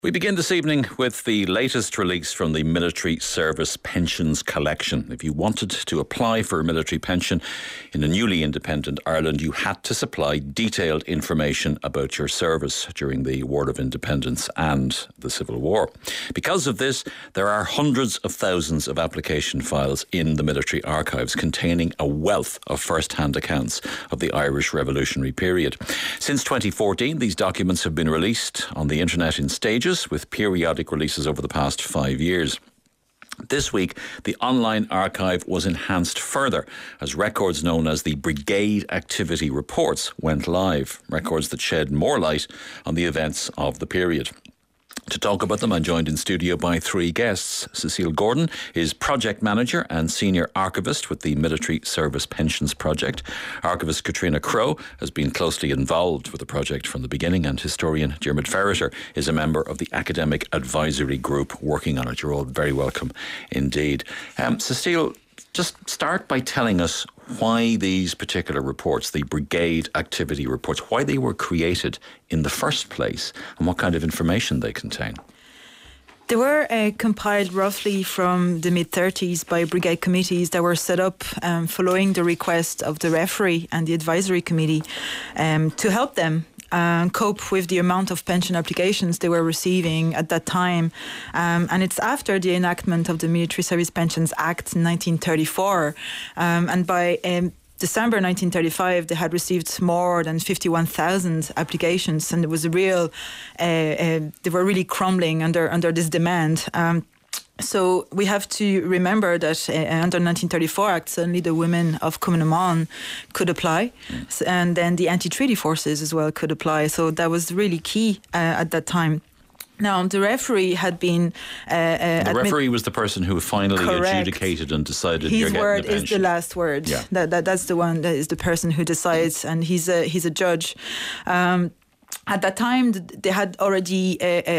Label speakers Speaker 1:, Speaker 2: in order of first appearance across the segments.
Speaker 1: We begin this evening with the latest release from the Military Service Pensions Collection. If you wanted to apply for a military pension in a newly independent Ireland, you had to supply detailed information about your service during the War of Independence and the Civil War. Because of this, there are hundreds of thousands of application files in the military archives containing a wealth of first-hand accounts of the Irish Revolutionary period. Since 2014, these documents have been released on the internet in stages, with periodic releases over the past 5 years. This week, the online archive was enhanced further as records known as the Brigade Activity Reports went live, records that shed more light on the events of the period. To talk about them, I'm joined in studio by three guests. Cecile Gordon is Project Manager and Senior Archivist with the Military Service Pensions Project. Archivist Katrina Crowe has been closely involved with the project from the beginning, and historian Diarmuid Ferriter is a member of the Academic Advisory Group working on it. You're all very welcome indeed. Cecile, just start by telling us why these particular reports, the Brigade Activity Reports, why they were created in the first place and what kind of information they contain.
Speaker 2: They were compiled roughly from the mid-30s by brigade committees that were set up following the request of the referee and the advisory committee to help them cope with the amount of pension applications they were receiving at that time. And it's after the enactment of the Military Service Pensions Act in 1934. And by December 1935, they had received more than 51,000 applications, and it was a real, they were really crumbling under this demand. So we have to remember that under 1934 Act, certainly the women of Cumann na mBan could apply, and then the anti-treaty forces as well could apply. So that was really key at that time. Now, the referee had been...
Speaker 1: the referee was the person who finally adjudicated and decided you're getting the pension.
Speaker 2: His word is the last word.
Speaker 1: Yeah.
Speaker 2: That's the one that is the person who decides, and he's a judge. At that time, they had already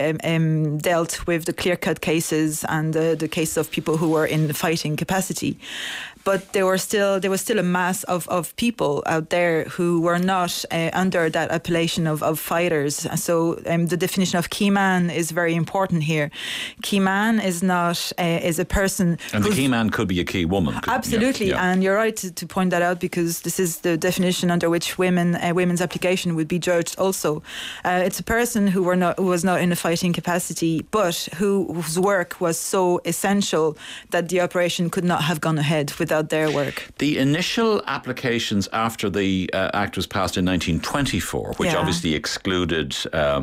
Speaker 2: dealt with the clear-cut cases and the cases of people who were in the fighting capacity. But there was still a mass of people out there who were not under that appellation of fighters. So the definition of key man is very important here. Key man is not is a person.
Speaker 1: And the key man could be a key woman.
Speaker 2: Absolutely, yeah. And you're right to point that out, because this is the definition under which women's application would be judged. Also, it's a person who was not in a fighting capacity, but whose work was so essential that the operation could not have gone ahead without their work.
Speaker 1: The initial applications after the Act was passed in 1924, which obviously excluded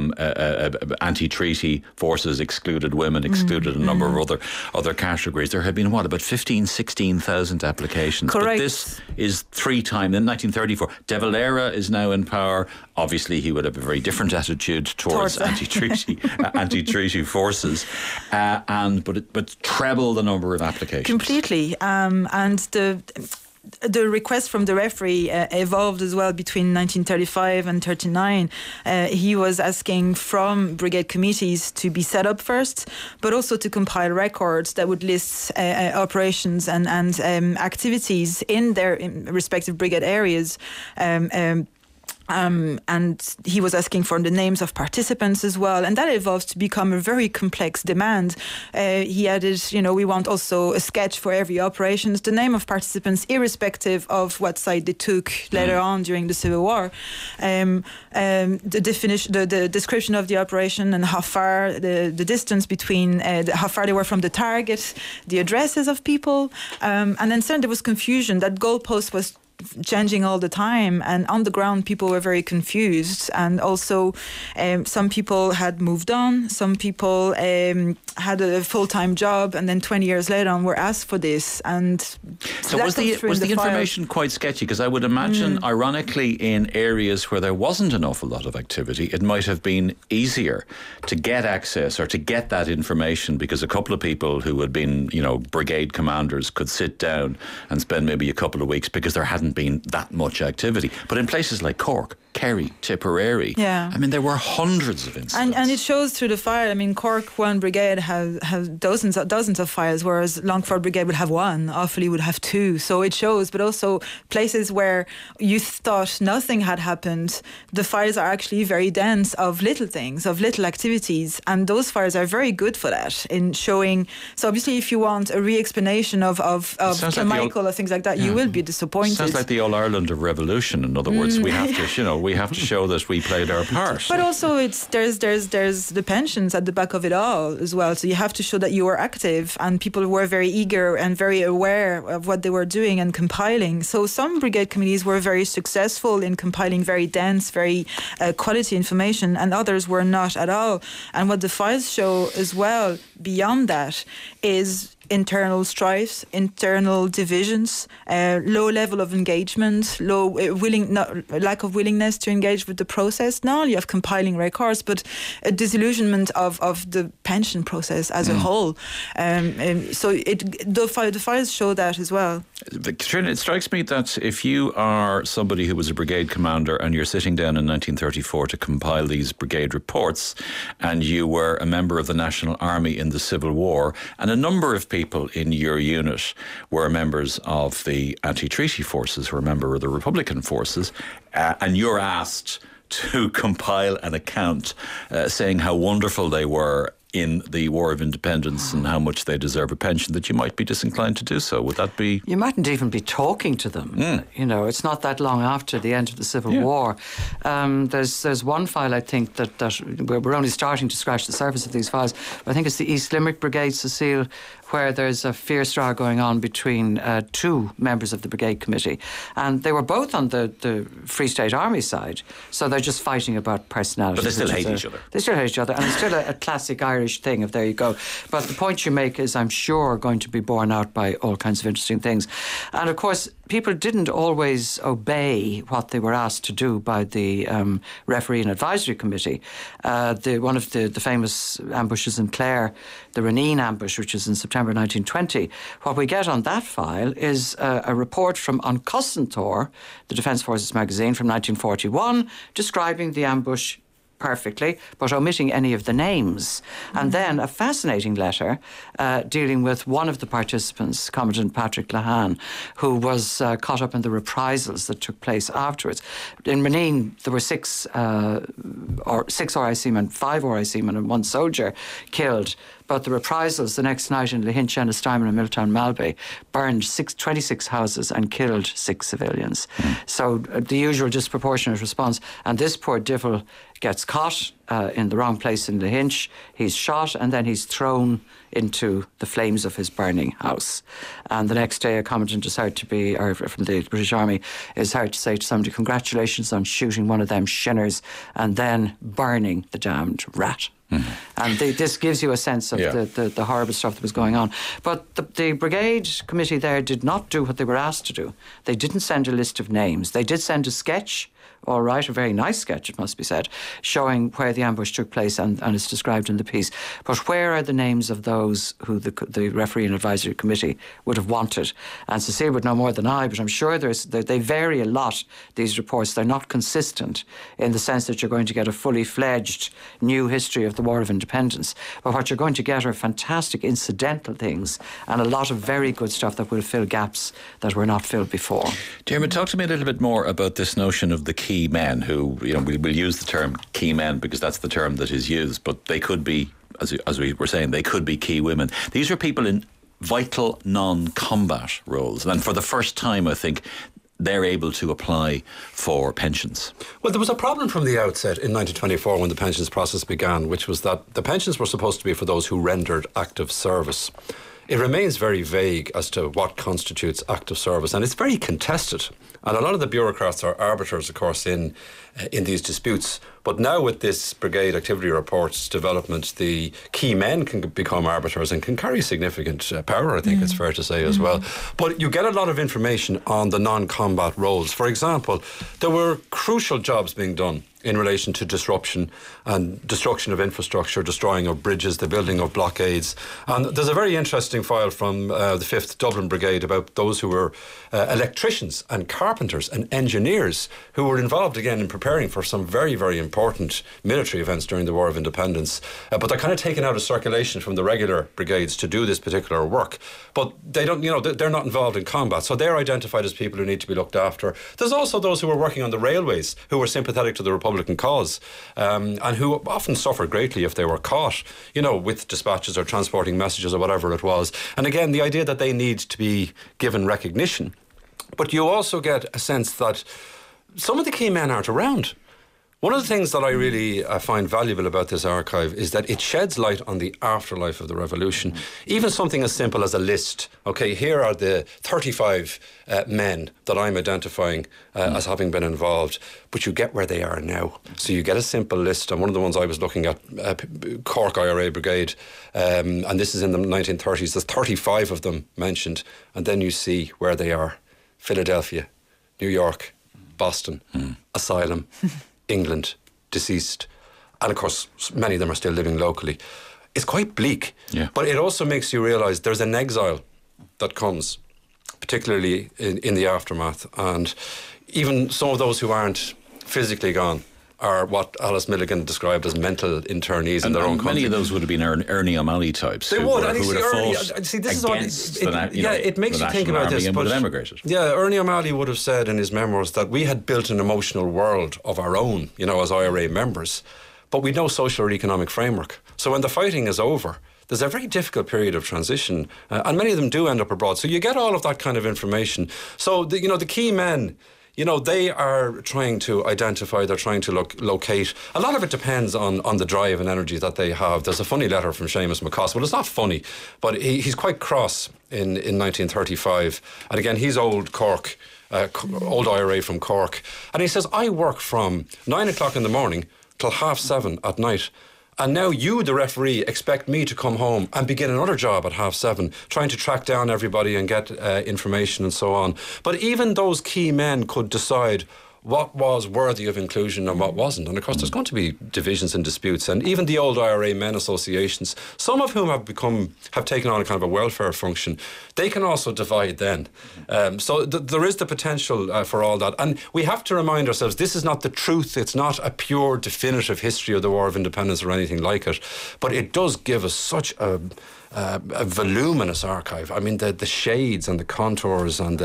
Speaker 1: anti-treaty forces, excluded women, excluded a number of other categories. There had been, about 16,000 applications.
Speaker 2: Correct.
Speaker 1: But this is three times. In 1934, De Valera is now in power. Obviously, he would have a very different attitude towards anti-treaty forces, but treble the number of applications.
Speaker 2: Completely, and the request from the referee evolved as well between 1935 and 39. He was asking from brigade committees to be set up first, but also to compile records that would list operations and activities in their respective brigade areas. And he was asking for the names of participants as well, and that evolved to become a very complex demand. He added, we want also a sketch for every operations, the name of participants, irrespective of what side they took later on during the Civil War. The definition, the description of the operation, and how far the distance between, how far they were from the target, the addresses of people, and then suddenly there was confusion. That goalpost was changing all the time, and on the ground people were very confused, and also some people had moved on, some people had a full-time job, and then 20 years later on were asked for this. And
Speaker 1: so was the information quite sketchy? Because I would imagine ironically in areas where there wasn't an awful lot of activity, it might have been easier to get access or to get that information, because a couple of people who had been brigade commanders could sit down and spend maybe a couple of weeks, because there hadn't hadn't been that much activity. But in places like Cork, Kerry, Tipperary, I mean, there were hundreds of incidents.
Speaker 2: And it shows through the file. I mean, Cork 1 Brigade has dozens of files, whereas Longford Brigade would have one, Offaly would have two. So it shows, but also places where you thought nothing had happened, the files are actually very dense of little things, of little activities, and those files are very good for that in showing. So obviously, if you want a re-explanation of Kilmichael or things like that, you will be disappointed.
Speaker 1: Sounds like the All Ireland of Revolution. In other words, we have to, we have to show that we played our part.
Speaker 2: But also, there's the pensions at the back of it all as well. So you have to show that you were active, and people were very eager and very aware of what they were doing and compiling. So some brigade committees were very successful in compiling very dense, very quality information, and others were not at all. And what the files show as well, beyond that, is internal strifes, internal divisions, low level of engagement, lack of willingness to engage with the process. Not only of compiling records, but a disillusionment of the pension process as a whole. So the files show that as well.
Speaker 1: Katrina, it strikes me that if you are somebody who was a brigade commander and you're sitting down in 1934 to compile these brigade reports, and you were a member of the National Army in the Civil War, and a number of people in your unit were members of the anti-treaty forces, were a member of the Republican forces, and you're asked to compile an account saying how wonderful they were in the War of Independence and how much they deserve a pension, that you might be disinclined to do so. Would that be...
Speaker 3: You mightn't even be talking to them. It's not that long after the end of the Civil War. There's one file, I think, that we're only starting to scratch the surface of these files. I think it's the East Limerick Brigade, Cecile, where there's a fierce struggle going on between two members of the Brigade Committee. And they were both on the Free State Army side, so they're just fighting about personality.
Speaker 1: But they still hate each other.
Speaker 3: They still hate each other, and it's still a classic Irish thing of there you go. But the point you make is, I'm sure, going to be borne out by all kinds of interesting things. And of course, people didn't always obey what they were asked to do by the Referee and Advisory Committee. One of the famous ambushes in Clare, the Renine ambush, which is in September 1920, what we get on that file is a report from An Cossentor, the Defence Forces magazine from 1941, describing the ambush perfectly, but omitting any of the names. And then a fascinating letter dealing with one of the participants, Commandant Patrick Lahan, who was caught up in the reprisals that took place afterwards. In Renine, there were six RIC men, 5 RIC men and 1 soldier killed. But the reprisals the next night in Lahinch, Ennistimon and Milltown Malbay burned 26 houses and killed 6 civilians. So the usual disproportionate response. And this poor divil gets caught in the wrong place in Lahinch. He's shot and then he's thrown into the flames of his burning house. And the next day a commandant is heard to be, or from the British Army, is heard to say to somebody, congratulations on shooting one of them shinners and then burning the damned rat. And this gives you a sense of the horrible stuff that was going on. But the Brigade Committee there did not do what they were asked to do. They didn't send a list of names. They did send a sketch, all right, a very nice sketch, it must be said, showing where the ambush took place, and it's described in the piece. But where are the names of those who the Referee and Advisory Committee would have wanted? And Cecile would know more than I, but I'm sure they vary a lot, these reports. They're not consistent in the sense that you're going to get a fully fledged new history of the War of Independence. But what you're going to get are fantastic incidental things and a lot of very good stuff that will fill gaps that were not filled before.
Speaker 1: Dermot, talk to me a little bit more about this notion of the key men, who, we'll use the term key men because that's the term that is used, but they could be, as we were saying, they could be key women. These are people in vital non-combat roles, and for the first time, I think, they're able to apply for pensions.
Speaker 4: Well, there was a problem from the outset in 1924 when the pensions process began, which was that the pensions were supposed to be for those who rendered active service. It remains very vague as to what constitutes active service, and it's very contested. And a lot of the bureaucrats are arbiters, of course, in these disputes. But But now with this brigade activity reports development, the key men can become arbiters and can carry significant power, I think it's fair to say as well. But you get a lot of information on the non-combat roles. For example, there were crucial jobs being done in relation to disruption and destruction of infrastructure, destroying of bridges, the building of blockades. And there's a very interesting file from the 5th Dublin Brigade about those who were electricians and carpenters and engineers who were involved again in preparing for some very, very important military events during the War of Independence. But they're kind of taken out of circulation from the regular brigades to do this particular work. But they don't, they're not involved in combat. So they're identified as people who need to be looked after. There's also those who were working on the railways who were sympathetic to the Republican cause and who often suffered greatly if they were caught, with dispatches or transporting messages or whatever it was. And again, the idea that they need to be given recognition. But you also get a sense that some of the key men aren't around. One of the things that I really find valuable about this archive is that it sheds light on the afterlife of the revolution. Even something as simple as a list. Okay, here are the 35 men that I'm identifying as having been involved, but you get where they are now. So you get a simple list, and one of the ones I was looking at, Cork IRA Brigade, and this is in the 1930s, there's 35 of them mentioned, and then you see where they are. Philadelphia, New York, Boston, Asylum, England, deceased, and of course many of them are still living locally. It's quite bleak, but it also makes you realise there's an exile that comes, particularly in the aftermath, and even some of those who aren't physically gone are what Alice Milligan described as mental internees in their own country.
Speaker 1: Many of those would have been Ernie O'Malley types.
Speaker 4: They would. Who would have fought
Speaker 1: this is against
Speaker 4: it makes you think about this.
Speaker 1: And would have emigrated.
Speaker 4: Yeah, Ernie O'Malley would have said in his memoirs that we had built an emotional world of our own, as IRA members, but we'd no social or economic framework. So when the fighting is over, there's a very difficult period of transition, and many of them do end up abroad. So you get all of that kind of information. So the key men, they are trying to identify, they're trying to locate. A lot of it depends on the drive and energy that they have. There's a funny letter from Seamus McCoss. Well, it's not funny, but he's quite cross in 1935. And again, he's old Cork, old IRA from Cork. And he says, I work from 9 o'clock in the morning till 7:30 at night. And now you, the referee, expect me to come home and begin another job at 7:30, trying to track down everybody and get information and so on. But even those key men could decide what was worthy of inclusion and what wasn't. And of course, there's going to be divisions and disputes. And even the old IRA men associations, some of whom have taken on a kind of a welfare function, they can also divide then. So there is the potential for all that. And we have to remind ourselves, this is not the truth. It's not a pure definitive history of the War of Independence or anything like it. But it does give us such a voluminous archive. I mean, the shades and the contours and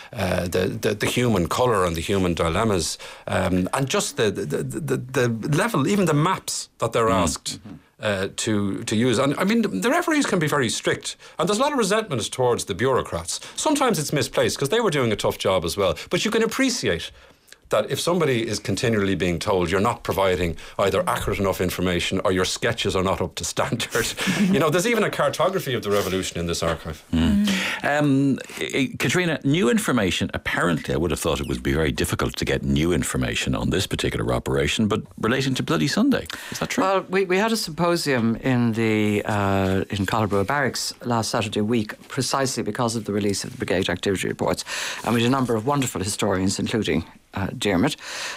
Speaker 4: the human colour and the human dilemmas, and just the level, even the maps that they're asked to use. And I mean, the referees can be very strict, and there's a lot of resentment towards the bureaucrats. Sometimes it's misplaced because they were doing a tough job as well. But you can appreciate that if somebody is continually being told you're not providing either accurate enough information or your sketches are not up to standard. There's even a cartography of the revolution in this archive.
Speaker 1: Katrina, new information, apparently I would have thought it would be very difficult to get new information on this particular operation, but relating to Bloody Sunday. Is that true?
Speaker 3: Well, we had a symposium in Collarboa Barracks last Saturday week, precisely because of the release of the Brigade Activity Reports, and we had a number of wonderful historians, including Dermot,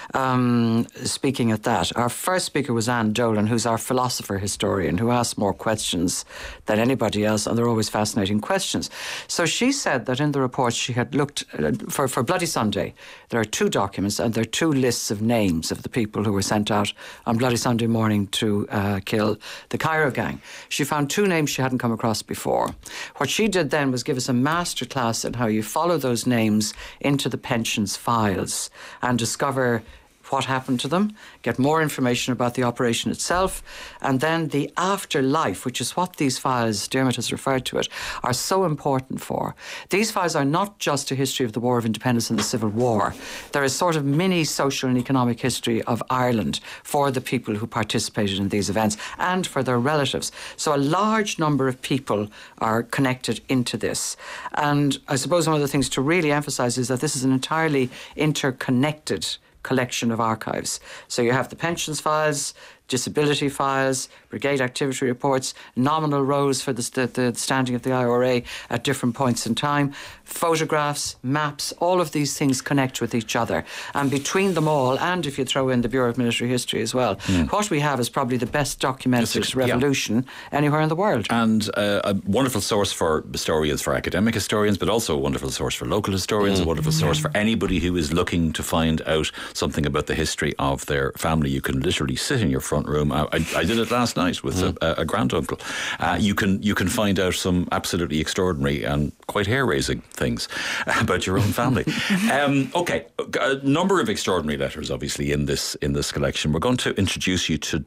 Speaker 3: speaking at that. Our first speaker was Anne Dolan, who's our philosopher historian, who asks more questions than anybody else, and they're always fascinating questions. So she said that in the report she had looked for Bloody Sunday, there are 2 documents and there are 2 lists of names of the people who were sent out on Bloody Sunday morning to kill the Cairo gang. She found 2 names she hadn't come across before. What she did then was give us a masterclass in how you follow those names into the pensions files and discover what happened to them, get more information about the operation itself, and then the afterlife, which is what these files, Dermot has referred to it, are so important for. These files are not just a history of the War of Independence and the Civil War. They're a sort of mini social and economic history of Ireland for the people who participated in these events and for their relatives. So a large number of people are connected into this. And I suppose one of the things to really emphasise is that this is an entirely interconnected collection of archives. So you have the pensions files, disability files, brigade activity reports, nominal rows for the standing of the IRA at different points in time, photographs, maps, all of these things connect with each other. And between them all, and if you throw in the Bureau of Military History as well, what we have is probably the best documented revolution anywhere in the world.
Speaker 1: And a wonderful source for historians, for academic historians, but also a wonderful source for local historians, a wonderful source for anybody who is looking to find out something about the history of their family. You can literally sit in your front room. I did it last night with a granduncle. You can find out some absolutely extraordinary and quite hair-raising things about your own family. Okay, a number of extraordinary letters, obviously, in this collection. We're going to introduce you to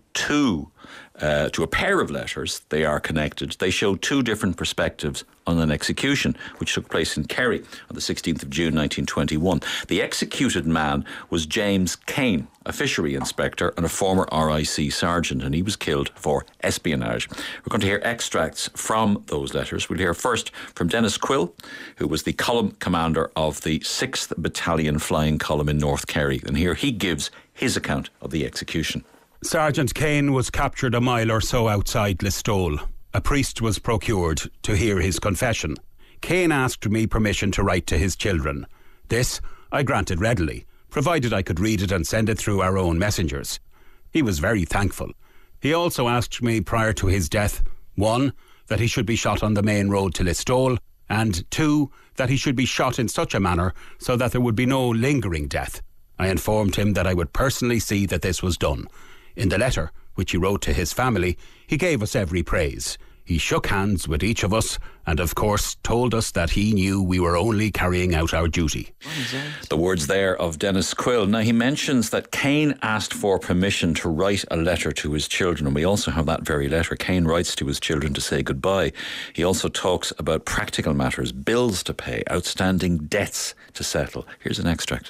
Speaker 1: a pair of letters. They are connected. They show two different perspectives on an execution which took place in Kerry on the 16th of June 1921. The executed man was James Kane, a fishery inspector and a former RIC sergeant, and he was killed for espionage. We're going to hear extracts from those letters. We'll hear first from Dennis Quill, who was the column commander of the 6th Battalion Flying Column in North Kerry, and here he gives his account of the execution.
Speaker 5: Sergeant Kane was captured a mile or so outside Listowel. A priest was procured to hear his confession. Kane asked me permission to write to his children. This I granted readily, provided I could read it and send it through our own messengers. He was very thankful. He also asked me prior to his death, 1, that he should be shot on the main road to Listowel, and 2, that he should be shot in such a manner so that there would be no lingering death. I informed him that I would personally see that this was done. In the letter, which he wrote to his family, he gave us every praise. He shook hands with each of us and, of course, told us that he knew we were only carrying out our duty.
Speaker 1: The words there of Dennis Quill. Now, he mentions that Kane asked for permission to write a letter to his children, and we also have that very letter. Kane writes to his children to say goodbye. He also talks about practical matters, bills to pay, outstanding debts to settle. Here's an extract.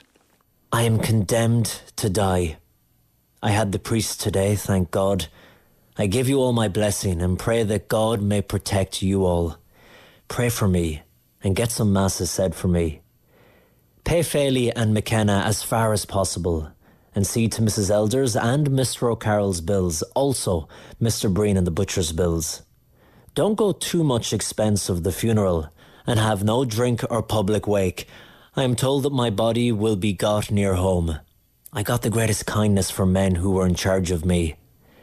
Speaker 6: I am condemned to die. I had the priest today, thank God. I give you all my blessing and pray that God may protect you all. Pray for me and get some masses said for me. Pay Fairley and McKenna as far as possible and see to Mrs. Elder's and Mr. O'Carroll's bills, also Mr. Breen and the butcher's bills. Don't go too much expense of the funeral and have no drink or public wake. I am told that my body will be got near home. I got the greatest kindness from men who were in charge of me.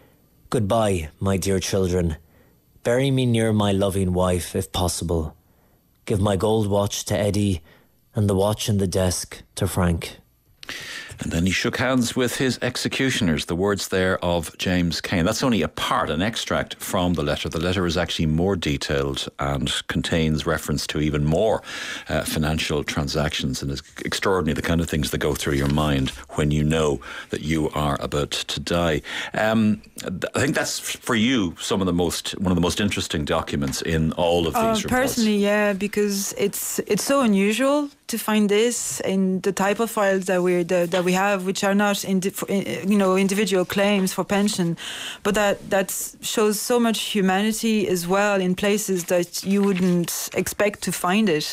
Speaker 6: Goodbye, my dear children. Bury me near my loving wife, if possible. Give my gold watch to Eddie and the watch in the desk to Frank.
Speaker 1: And then he shook hands with his executioners, the words there of James Kane. That's only a part, an extract from the letter. The letter is actually more detailed and contains reference to even more financial transactions, and is extraordinary, the kind of things that go through your mind when you know that you are about to die. I think that's, for you, one of the most interesting documents in all of these reports.
Speaker 2: Personally, yeah, because it's so unusual to find this in the type of files that we have, which are not individual claims for pension, but that shows so much humanity as well in places that you wouldn't expect to find it.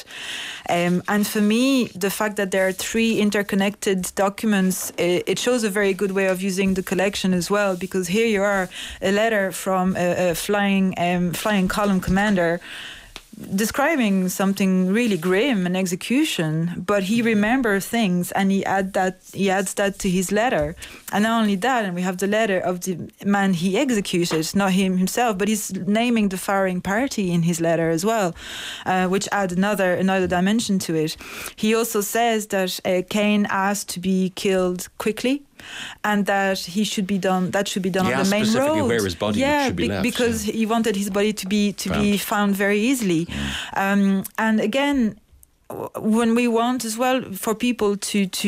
Speaker 2: And for me, the fact that there are 3 interconnected documents, it shows a very good way of using the collection as well, because here you are, a letter from a flying column commander describing something really grim, an execution, but he remembers things and he adds that to his letter. And not only that, and we have the letter of the man he executed, not him himself, but he's naming the firing party in his letter as well, which adds another dimension to it. He also says that Kane asked to be killed quickly, and that he should be done. That should be done on the main road.
Speaker 1: Where his body should be left,
Speaker 2: because he wanted his body to be found very easily. And again, when we want as well for people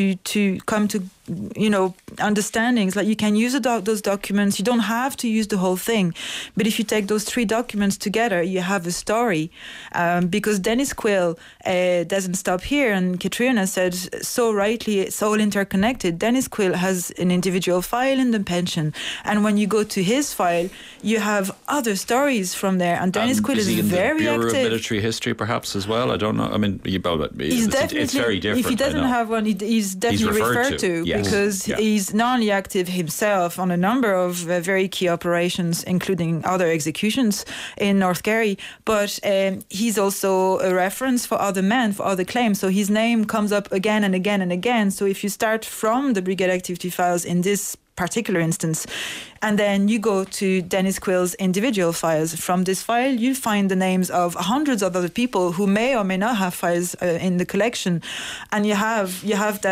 Speaker 2: to come to understandings, like you can use those documents. You don't have to use the whole thing, but if you take those 3 documents together, you have a story. Because Dennis Quill doesn't stop here, and Katrina said so rightly, it's all interconnected. Dennis Quill has an individual file in the pension, and when you go to his file, you have other stories from there. And Dennis Quill is very
Speaker 1: Bureau
Speaker 2: active.
Speaker 1: Of Military History, perhaps as well. I don't know. I mean, it's very different.
Speaker 2: If he doesn't have one, he's definitely referred to. because he's not only active himself on a number of very key operations, including other executions in North Kerry, but he's also a reference for other men, for other claims. So his name comes up again and again and again. So if you start from the Brigade Activity Files in this particular instance, and then you go to Dennis Quill's individual files. From this file, you find the names of hundreds of other people who may or may not have files in the collection, and you have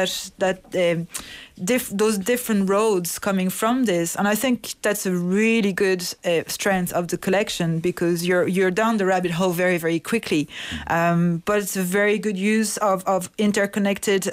Speaker 2: those different roads coming from this. And I think that's a really good strength of the collection, because you're down the rabbit hole very, very quickly. But it's a very good use of interconnected,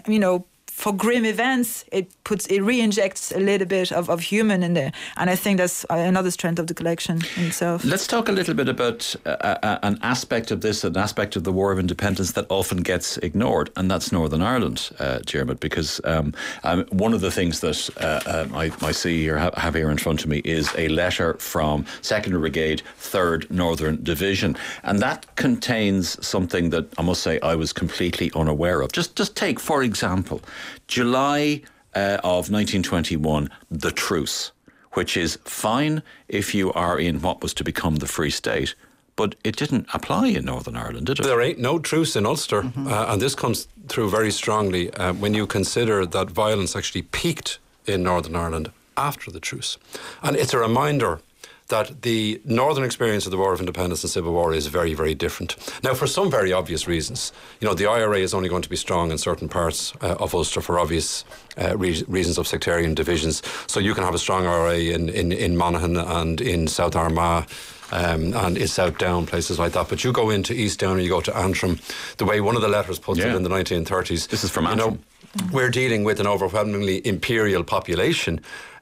Speaker 2: for grim events, it re-injects a little bit of human in there. And I think that's another strength of the collection in itself.
Speaker 1: Let's talk a little bit about an aspect of this, an aspect of the War of Independence that often gets ignored, and that's Northern Ireland, Diarmuid, because one of the things that I see here, have here in front of me, is a letter from 2nd Brigade, 3rd Northern Division. And that contains something that I must say I was completely unaware of. Just take, for example, July of 1921, the truce, which is fine if you are in what was to become the Free State, but it didn't apply in Northern Ireland, did it?
Speaker 4: There ain't no truce in Ulster, and this comes through very strongly when you consider that violence actually peaked in Northern Ireland after the truce. And it's a reminder that the northern experience of the War of Independence and Civil War is very, very different. Now, for some very obvious reasons, the IRA is only going to be strong in certain parts of Ulster for obvious reasons of sectarian divisions. So you can have a strong IRA in Monaghan and in South Armagh, and in South Down, places like that. But you go into East Down or you go to Antrim, the way one of the letters puts it in the 1930s.
Speaker 1: This is from Antrim.
Speaker 4: We're dealing with an overwhelmingly imperial population.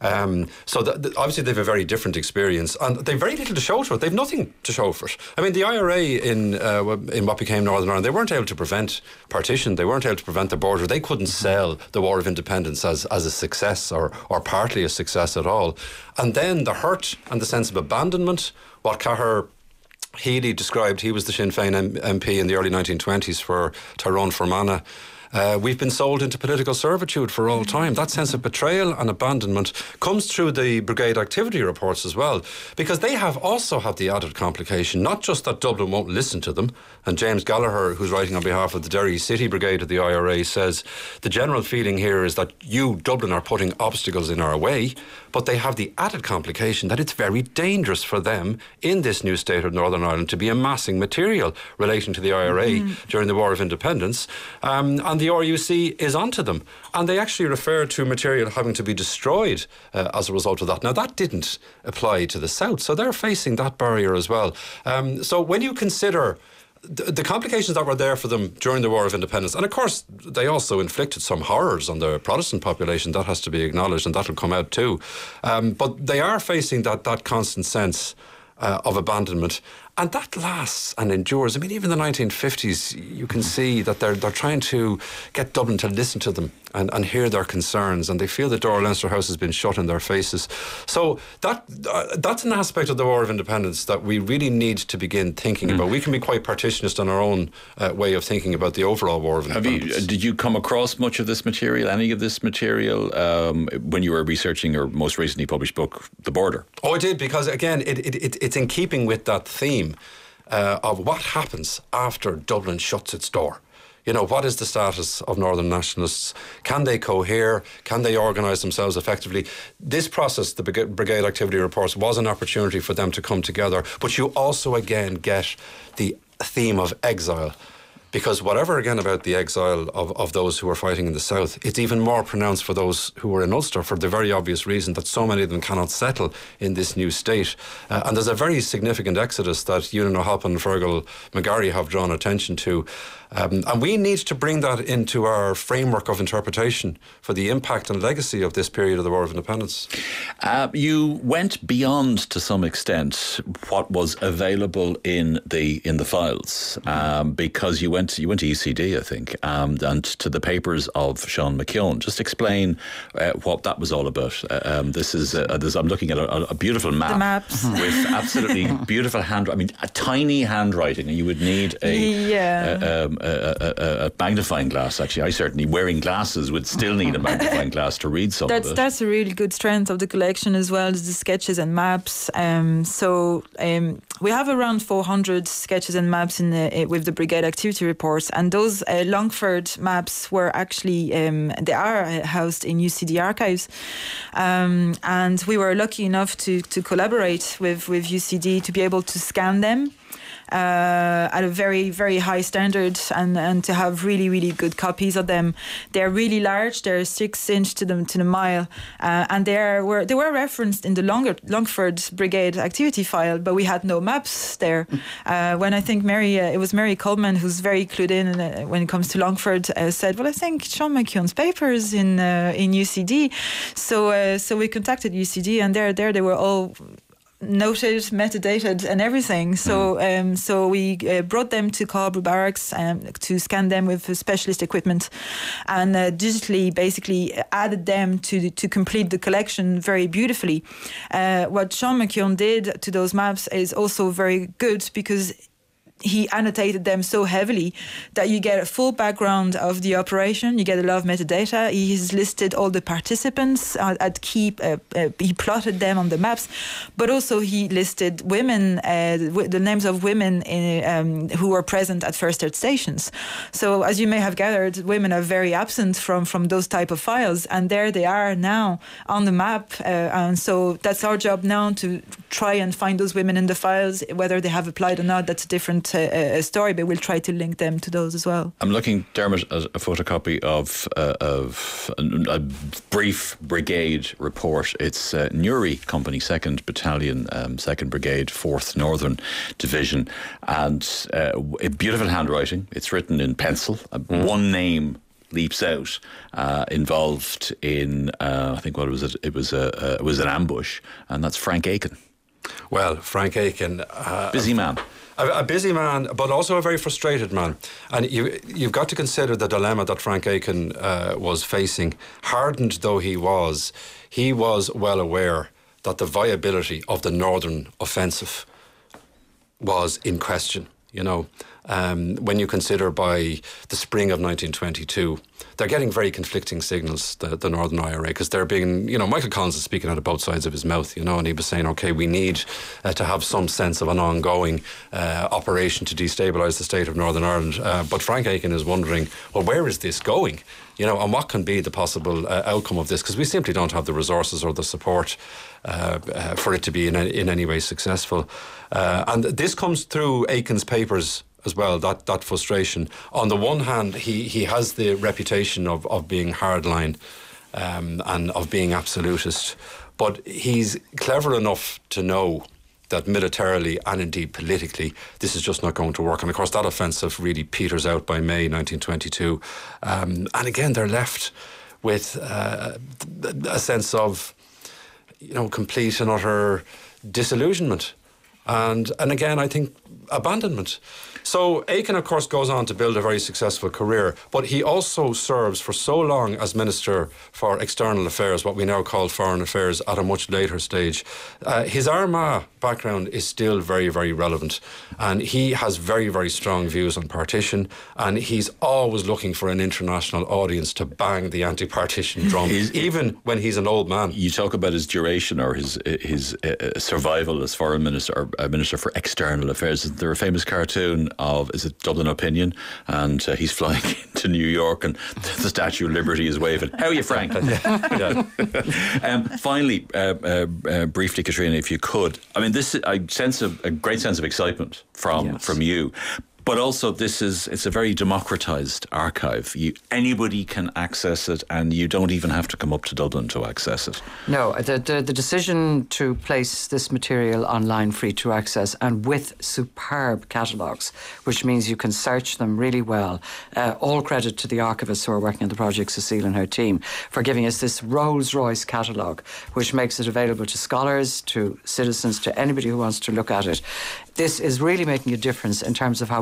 Speaker 4: So obviously they have a very different experience, and they've very little to show for it. They've nothing to show for it. I mean, the IRA in what became Northern Ireland, they weren't able to prevent partition. They weren't able to prevent the border. They couldn't sell the War of Independence as a success or partly a success at all. And then the hurt and the sense of abandonment, what Cahir Healy described, he was the Sinn Féin MP in the early 1920s for Tyrone Fermanagh. We've been sold into political servitude for all time. That sense of betrayal and abandonment comes through the brigade activity reports as well, because they also have the added complication, not just that Dublin won't listen to them. And James Gallagher, who's writing on behalf of the Derry City Brigade of the IRA, says the general feeling here is that you, Dublin, are putting obstacles in our way, but they have the added complication that it's very dangerous for them in this new state of Northern Ireland to be amassing material relating to the IRA during the War of Independence. And the RUC is onto them. And they actually refer to material having to be destroyed as a result of that. Now, that didn't apply to the South, so they're facing that barrier as well. So when you consider the complications that were there for them during the War of Independence, and of course they also inflicted some horrors on the Protestant population, that has to be acknowledged, and that'll come out too. But they are facing that constant sense of abandonment, and that lasts and endures. I mean, even in the 1950s, you can see that they're trying to get Dublin to listen to them and hear their concerns, and they feel the door of Leinster House has been shut in their faces. So that's an aspect of the War of Independence that we really need to begin thinking about. We can be quite partitionist in our own way of thinking about the overall War of Independence.
Speaker 1: Did you come across much of this material, any of this material, when you were researching your most recently published book, The Border?
Speaker 4: Oh, I did, because again, it's in keeping with that theme of what happens after Dublin shuts its door. What is the status of Northern nationalists? Can they cohere? Can they organise themselves effectively? This process, the brigade activity reports, was an opportunity for them to come together. But you also, again, get the theme of exile. Because whatever, again, about the exile of those who were fighting in the South, it's even more pronounced for those who were in Ulster, for the very obvious reason that so many of them cannot settle in this new state. And there's a very significant exodus that Ewan O'Halpin and Fergal McGarry have drawn attention to. And we need to bring that into our framework of interpretation for the impact and legacy of this period of the War of Independence.
Speaker 1: You went beyond, to some extent, what was available in the files, because you went went to UCD, I think, and to the papers of Sean McKeown. Just explain what that was all about. This is I'm looking at a beautiful map.
Speaker 2: The maps.
Speaker 1: With absolutely beautiful handwriting. I mean, a tiny handwriting, and you would need a magnifying glass. Actually, I certainly, wearing glasses, would still need a magnifying glass to read some of it.
Speaker 2: That's a really good strength of the collection as well, as the sketches and maps. We have around 400 sketches and maps with the brigade activity reports, and those Longford maps were actually they are housed in UCD archives, and we were lucky enough to collaborate with UCD to be able to scan them at a very, very high standard, and to have really, really good copies of them. They're really large. They're 6 inch to the mile, and they were referenced in the Longford Brigade activity file, but we had no maps there. When I think it was Mary Coleman, who's very clued in when it comes to Longford, said, "Well, I think Sean McKeown's papers in UCD." So we contacted UCD, and there they were all noted, metadated and everything. So we brought them to Cobra Barracks to scan them with specialist equipment, and digitally basically added them to complete the collection very beautifully. What Sean McKeown did to those maps is also very good, because he annotated them so heavily that you get a full background of the operation. You get a lot of metadata. He's listed all the participants at key. He plotted them on the maps, but also he listed women, the names of women who were present at first aid stations. So, as you may have gathered, women are very absent from those type of files, and there they are now on the map. And so that's our job now, to try and find those women in the files. Whether they have applied or not, that's a different a story, but we'll try to link them to those as well.
Speaker 1: I'm looking, Dermot, at a photocopy of a brief brigade report. It's Newry Company, 2nd Battalion, 2nd Brigade, 4th Northern Division, and beautiful handwriting. It's written in pencil. One name leaps out, involved in I think what was it? It was an ambush, and that's Frank Aiken.
Speaker 4: Well, Frank Aiken,
Speaker 1: busy man.
Speaker 4: A busy man, but also a very frustrated man. And you've got to consider the dilemma that Frank Aiken was facing. Hardened though he was well aware that the viability of the Northern Offensive was in question. You know, when you consider by the spring of 1922, they're getting very conflicting signals, the Northern IRA, because they're being, Michael Collins is speaking out of both sides of his mouth, and he was saying, okay, we need to have some sense of an ongoing operation to destabilise the state of Northern Ireland. But Frank Aiken is wondering, well, where is this going? And what can be the possible outcome of this? Because we simply don't have the resources or the support for it to be in any way successful. And this comes through Aiken's papers as well, that frustration. On the one hand, he has the reputation of being hardline and of being absolutist, but he's clever enough to know that militarily and indeed politically this is just not going to work. And of course that offensive really peters out by May 1922. And again, they're left with a sense of complete and utter disillusionment. And again, I think abandonment. So Aiken, of course, goes on to build a very successful career, but he also serves for so long as Minister for External Affairs, what we now call Foreign Affairs, at a much later stage. His Armagh background is still very, very relevant, and he has very, very strong views on partition, and he's always looking for an international audience to bang the anti-partition drum, even when he's an old man.
Speaker 1: You talk about his duration or his survival as Foreign Minister or Minister for External Affairs. Is there a famous cartoon of, is it Dublin Opinion? And he's flying into New York and the Statue of Liberty is waving. How are you, Frank? Finally, briefly, Katrina, if you could. I mean, I sense a great sense of excitement from you. But also, it's a very democratised archive. Anybody can access it, and you don't even have to come up to Dublin to access it.
Speaker 3: No, the decision to place this material online free to access and with superb catalogues, which means you can search them really well. All credit to the archivists who are working on the project, Cecile and her team, for giving us this Rolls-Royce catalogue, which makes it available to scholars, to citizens, to anybody who wants to look at it. This is really making a difference in terms of how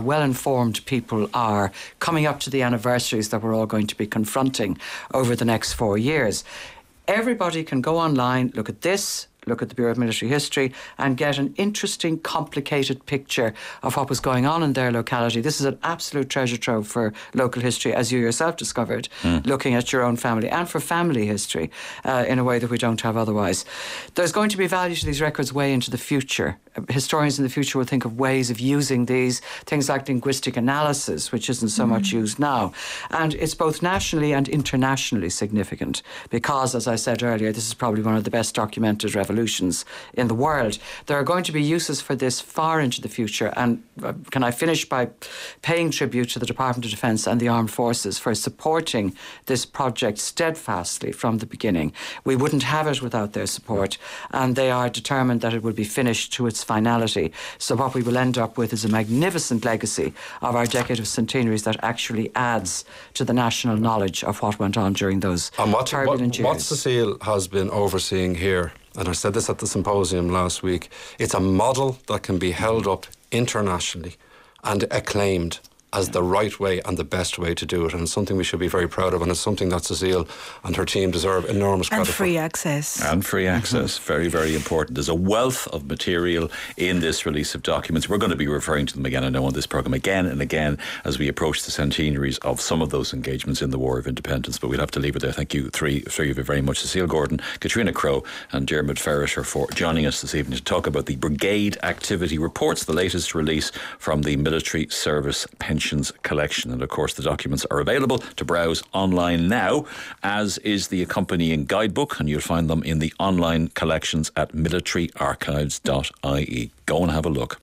Speaker 3: well-informed people are coming up to the anniversaries that we're all going to be confronting over the next 4 years. Everybody can go online, look at this, look at the Bureau of Military History and get an interesting, complicated picture of what was going on in their locality. This is an absolute treasure trove for local history, as you yourself discovered, looking at your own family, and for family history in a way that we don't have otherwise. There's going to be value to these records way into the future. Historians in the future will think of ways of using these, things like linguistic analysis, which isn't so much used now. And it's both nationally and internationally significant because, as I said earlier, this is probably one of the best documented revolutions in the world. There are going to be uses for this far into the future, and can I finish by paying tribute to the Department of Defence and the Armed Forces for supporting this project steadfastly from the beginning. We wouldn't have it without their support, and they are determined that it will be finished to its finality. So what we will end up with is a magnificent legacy of our decade of centenaries that actually adds to the national knowledge of what went on during those turbulent years.
Speaker 4: What Cecile has been overseeing here, and I said this at the symposium last week, it's a model that can be held up internationally and acclaimed as the right way and the best way to do it, and it's something we should be very proud of, and it's something that Cecile and her team deserve enormous credit for.
Speaker 2: And free access.
Speaker 1: And free access, very, very important. There's a wealth of material in this release of documents. We're going to be referring to them again, I know, on this programme again and again as we approach the centenaries of some of those engagements in the War of Independence, but we'll have to leave it there. Thank you, three of you very much. Cecile Gordon, Katrina Crowe and Dermot Ferrisher for joining us this evening to talk about the Brigade Activity Reports, the latest release from the Military Service Pensions Collection. And of course the documents are available to browse online now, as is the accompanying guidebook, and you'll find them in the online collections at militaryarchives.ie. Go and have a look.